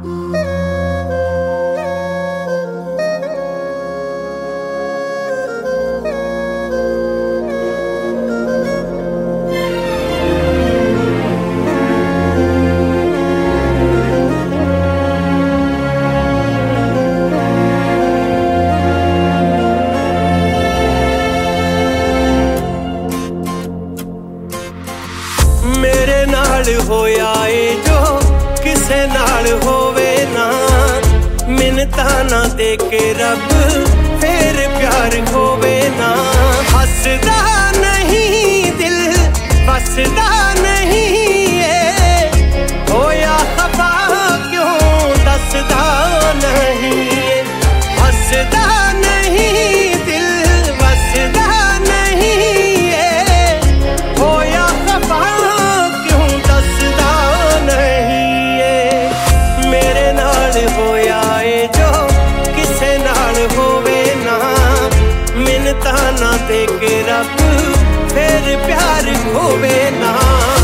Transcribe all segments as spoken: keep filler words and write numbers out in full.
मेरे नाल होया ए जो किसे नाल होवे ना, मिन्नतां ना दे के रब फिर प्यार होवे ना। हसदा नहीं दिल बसदा नहीं ए, होया खफा क्यों दसदा नहीं ए। हसदा नहीं दिल बसदा नहीं ए, होया खफा होया ए जो किसे नाल होवे ना, मिन्नतां ना दे के रब फिर प्यार होवे ना।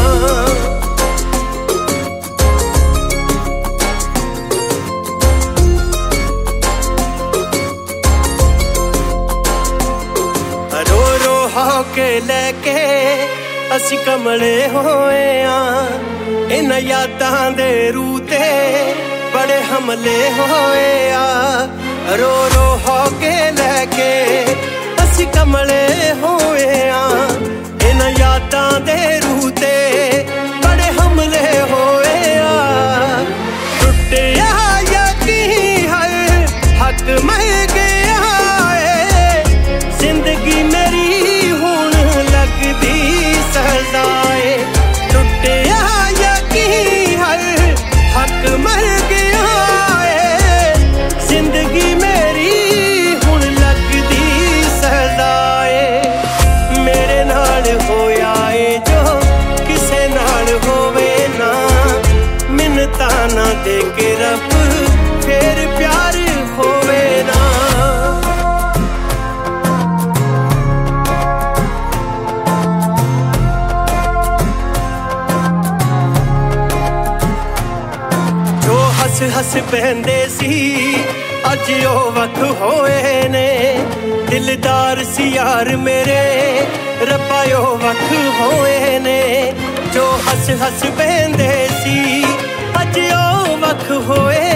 रो रो होके लेके असी कमले होए आ, इन यादां दे रूते बड़े हमले होए आ। रो रो होके लेके असी कमले होए आ, इन यादां दे रूते बड़े हमले होए आ। टुटिया यकीन हर हक मर गया ए, जिंदगी मेरी हुण लगदी सजाए। टुटिया यकीन हर हक मर गया ए, जिंदगी मेरी हुण लगदी सजाए। मेरे नाल होया ए जो किसे नाल होवे ना, मिन्नतां ना दे के रब फिर प्यार होवे ना। हस हस पहंदे सी अज ओ वक्त होए ने, दिलदार सी यार मेरे रब्बा ओ वक्त होए ने। जो हस हस पहंदे सी अज ओ वक्त होए